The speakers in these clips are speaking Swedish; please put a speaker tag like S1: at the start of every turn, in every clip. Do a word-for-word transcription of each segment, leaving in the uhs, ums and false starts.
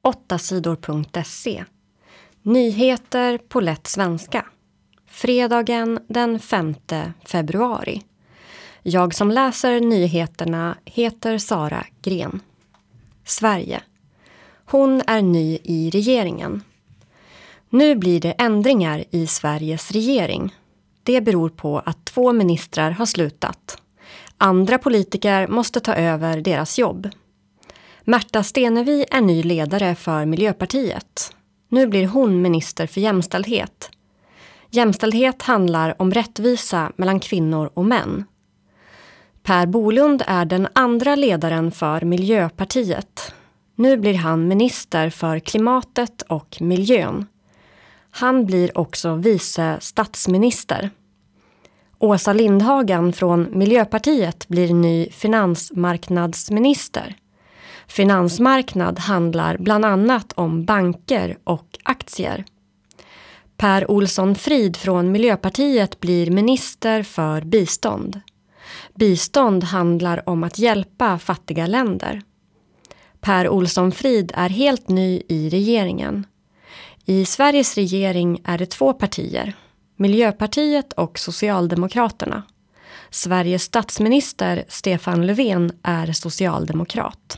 S1: åtta sidor punkt se. Nyheter på lätt svenska. Fredagen den femte februari. Jag som läser nyheterna heter Sara Gren. Sverige. Hon är ny i regeringen. Nu blir det ändringar i Sveriges regering. Det beror på att två ministrar har slutat. Andra politiker måste ta över deras jobb. Märta Stenevi är ny ledare för Miljöpartiet. Nu blir hon minister för jämställdhet. Jämställdhet handlar om rättvisa mellan kvinnor och män. Per Bolund är den andra ledaren för Miljöpartiet. Nu blir han minister för klimatet och miljön. Han blir också vice statsminister. Åsa Lindhagen från Miljöpartiet blir ny finansmarknadsminister. Finansmarknad handlar bland annat om banker och aktier. Per Olsson Frid från Miljöpartiet blir minister för bistånd. Bistånd handlar om att hjälpa fattiga länder. Per Olsson Frid är helt ny i regeringen. I Sveriges regering är det två partier, Miljöpartiet och Socialdemokraterna. Sveriges statsminister Stefan Löfven är socialdemokrat.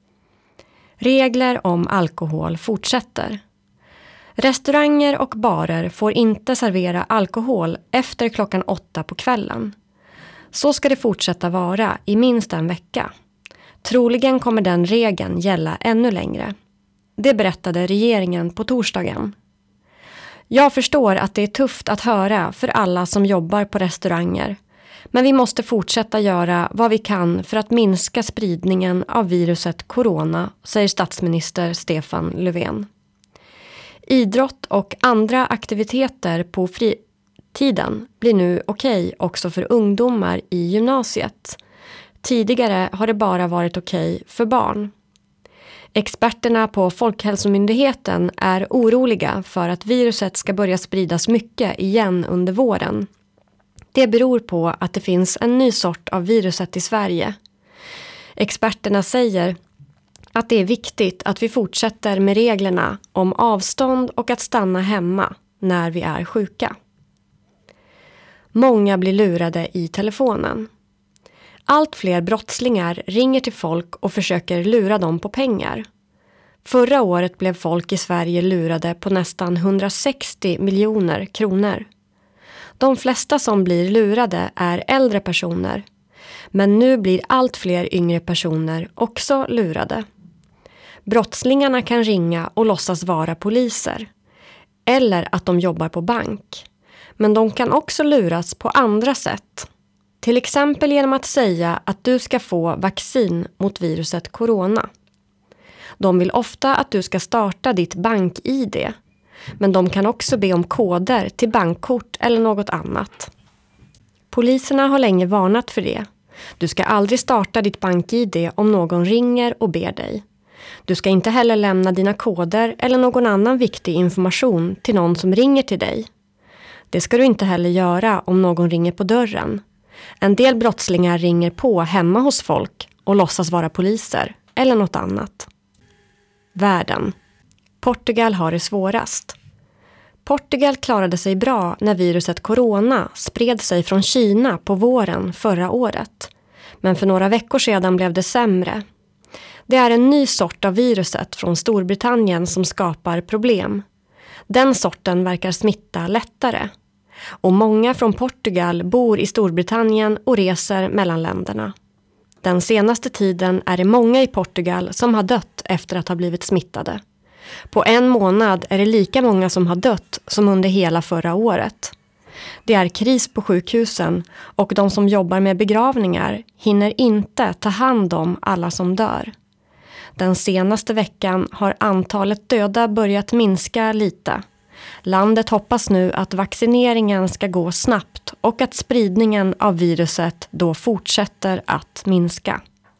S1: Regler om alkohol fortsätter. Restauranger och barer får inte servera alkohol efter klockan åtta på kvällen. Så ska det fortsätta vara i minst en vecka. Troligen kommer den regeln gälla ännu längre. Det berättade regeringen på torsdagen. Jag förstår att det är tufft att höra för alla som jobbar på restauranger. Men vi måste fortsätta göra vad vi kan för att minska spridningen av viruset corona, säger statsminister Stefan Löfven. Idrott och andra aktiviteter på fritiden blir nu okej också för ungdomar i gymnasiet. Tidigare har det bara varit okej för barn. Experterna på Folkhälsomyndigheten är oroliga för att viruset ska börja spridas mycket igen under våren. Det beror på att det finns en ny sort av viruset i Sverige. Experterna säger att det är viktigt att vi fortsätter med reglerna om avstånd och att stanna hemma när vi är sjuka. Många blir lurade i telefonen. Allt fler brottslingar ringer till folk och försöker lura dem på pengar. Förra året blev folk i Sverige lurade på nästan hundrasextio miljoner kronor. De flesta som blir lurade är äldre personer. Men nu blir allt fler yngre personer också lurade. Brottslingarna kan ringa och låtsas vara poliser. Eller att de jobbar på bank. Men de kan också luras på andra sätt. Till exempel genom att säga att du ska få vaccin mot viruset corona. De vill ofta att du ska starta ditt bank-I D. Men de kan också be om koder till bankkort eller något annat. Poliserna har länge varnat för det. Du ska aldrig starta ditt bank-I D om någon ringer och ber dig. Du ska inte heller lämna dina koder eller någon annan viktig information till någon som ringer till dig. Det ska du inte heller göra om någon ringer på dörren. En del brottslingar ringer på hemma hos folk och låtsas vara poliser eller något annat. Världen. Portugal har det svårast. Portugal klarade sig bra när viruset corona spred sig från Kina på våren förra året. Men för några veckor sedan blev det sämre. Det är en ny sort av viruset från Storbritannien som skapar problem. Den sorten verkar smitta lättare. Och många från Portugal bor i Storbritannien och reser mellan länderna. Den senaste tiden är det många i Portugal som har dött efter att ha blivit smittade. På en månad är det lika många som har dött som under hela förra året. Det är kris på sjukhusen och de som jobbar med begravningar hinner inte ta hand om alla som dör. Den senaste veckan har antalet döda börjat minska lite. Landet hoppas nu att vaccineringen ska gå snabbt och att spridningen av viruset då fortsätter att minska.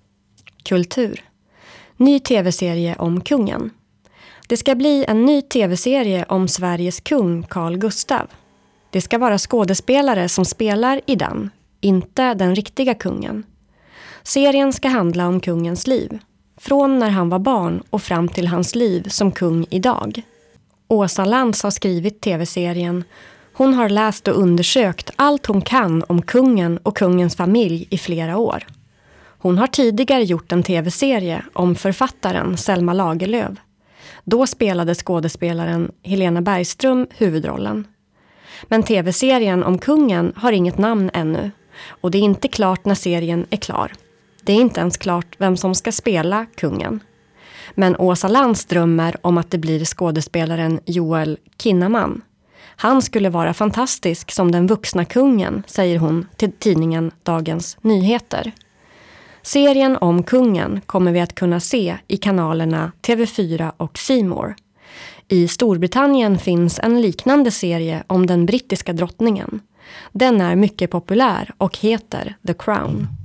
S1: Kultur. Ny tv-serie om kungen. Det ska bli en ny tv-serie om Sveriges kung Carl Gustaf. Det ska vara skådespelare som spelar i den, inte den riktiga kungen. Serien ska handla om kungens liv. från när han var barn och fram till hans liv som kung idag. Åsa Lantz har skrivit tv-serien. Hon har läst och undersökt allt hon kan om kungen och kungens familj i flera år. Hon har tidigare gjort en tv-serie om författaren Selma Lagerlöf. Då spelade skådespelaren Helena Bergström huvudrollen. Men tv-serien om kungen har inget namn ännu och det är inte klart när serien är klar. Det är inte ens klart vem som ska spela kungen. Men Åsa Lantz drömmer om att det blir skådespelaren Joel Kinnaman. Han skulle vara fantastisk som den vuxna kungen, säger hon till tidningen Dagens Nyheter. Serien om kungen kommer vi att kunna se i kanalerna T V fyra och C More. I Storbritannien finns en liknande serie om den brittiska drottningen. Den är mycket populär och heter The Crown.